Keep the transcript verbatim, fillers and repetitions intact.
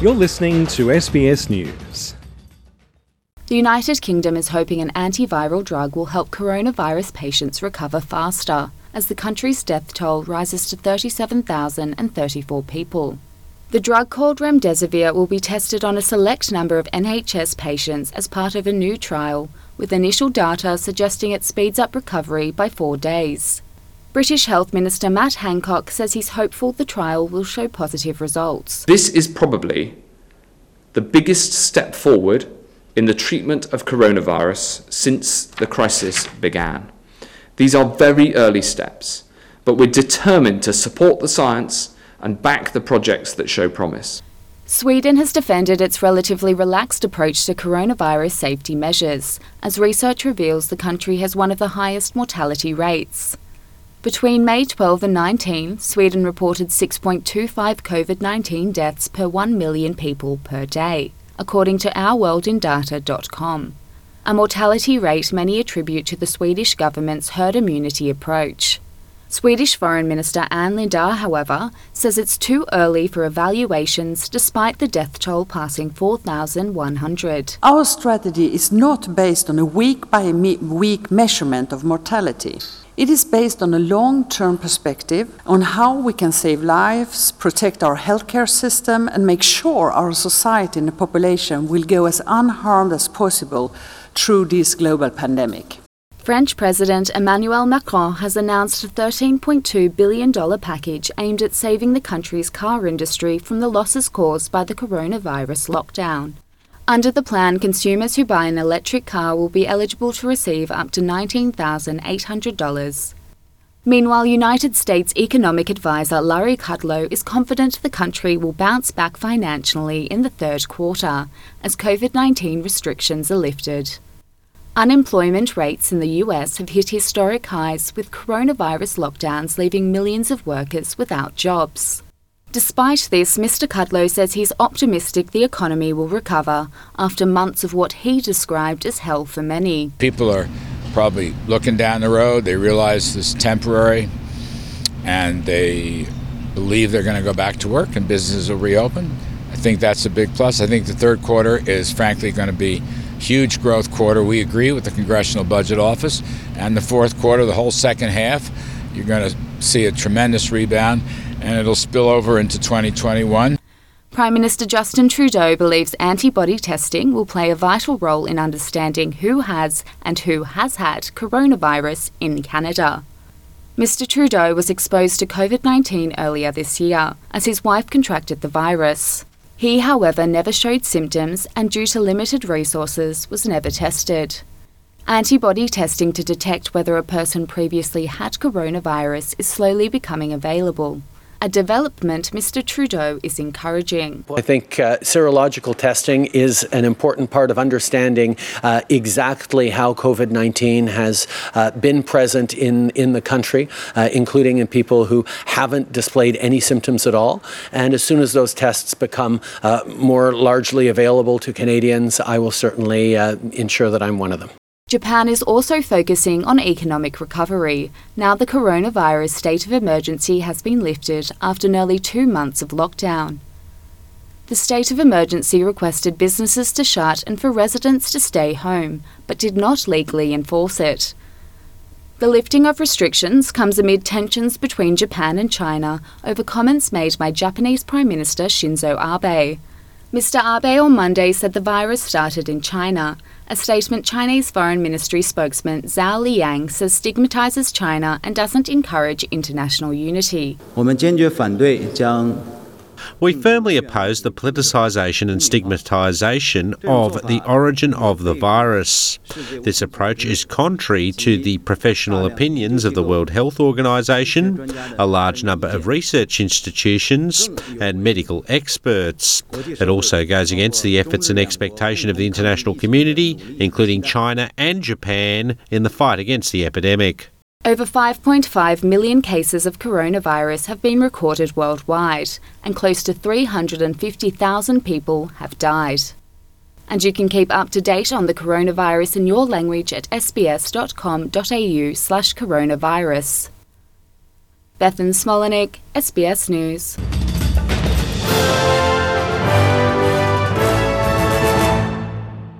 You're listening to S B S News. The United Kingdom is hoping an antiviral drug will help coronavirus patients recover faster, as the country's death toll rises to thirty-seven thousand thirty-four people. The drug called remdesivir will be tested on a select number of N H S patients as part of a new trial, with initial data suggesting it speeds up recovery by four days. British Health Minister Matt Hancock says he's hopeful the trial will show positive results. This is probably the biggest step forward in the treatment of coronavirus since the crisis began. These are very early steps, but we're determined to support the science and back the projects that show promise. Sweden has defended its relatively relaxed approach to coronavirus safety measures, as research reveals the country has one of the highest mortality rates. Between May twelfth and nineteen, Sweden reported six point two five COVID nineteen deaths per one million people per day, according to our world in data dot com. A mortality rate many attribute to the Swedish government's herd immunity approach. Swedish Foreign Minister Ann Linde, however, says it's too early for evaluations despite the death toll passing four thousand one hundred. Our strategy is not based on a week-by-week measurement of mortality. It is based on a long-term perspective on how we can save lives, protect our healthcare system, and make sure our society and the population will go as unharmed as possible through this global pandemic. French President Emmanuel Macron has announced a thirteen point two billion dollars package aimed at saving the country's car industry from the losses caused by the coronavirus lockdown. Under the plan, consumers who buy an electric car will be eligible to receive up to nineteen thousand eight hundred dollars. Meanwhile, United States economic advisor Larry Kudlow is confident the country will bounce back financially in the third quarter as COVID nineteen restrictions are lifted. Unemployment rates in the U S have hit historic highs, with coronavirus lockdowns leaving millions of workers without jobs. Despite this, Mister Kudlow says he's optimistic the economy will recover after months of what he described as hell for many. People are probably looking down the road. They realize this is temporary, and they believe they're going to go back to work and businesses will reopen. I think that's a big plus. I think the third quarter is frankly going to be a huge growth quarter. We agree with the Congressional Budget Office. And the fourth quarter, the whole second half, you're going to see a tremendous rebound, and it'll spill over into twenty twenty-one. Prime Minister Justin Trudeau believes antibody testing will play a vital role in understanding who has and who has had coronavirus in Canada. Mister Trudeau was exposed to COVID nineteen earlier this year, as his wife contracted the virus. He, however, never showed symptoms and, due to limited resources, was never tested. Antibody testing to detect whether a person previously had coronavirus is slowly becoming available, a development Mister Trudeau is encouraging. I think uh, serological testing is an important part of understanding uh, exactly how COVID nineteen has uh, been present in, in the country, uh, including in people who haven't displayed any symptoms at all. And as soon as those tests become uh, more largely available to Canadians, I will certainly uh, ensure that I'm one of them. Japan is also focusing on economic recovery, now the coronavirus state of emergency has been lifted after nearly two months of lockdown. The state of emergency requested businesses to shut and for residents to stay home, but did not legally enforce it. The lifting of restrictions comes amid tensions between Japan and China over comments made by Japanese Prime Minister Shinzo Abe. Mister Abe on Monday said the virus started in China. A statement Chinese Foreign Ministry spokesman Zhao Liang says stigmatizes China and doesn't encourage international unity. We firmly oppose the politicisation and stigmatisation of the origin of the virus. This approach is contrary to the professional opinions of the World Health Organization, a large number of research institutions and medical experts. It also goes against the efforts and expectation of the international community, including China and Japan, in the fight against the epidemic. Over five point five million cases of coronavirus have been recorded worldwide, and close to three hundred fifty thousand people have died. And you can keep up to date on the coronavirus in your language at sbs.com.au slash coronavirus. Bethan Smolenick, S B S News.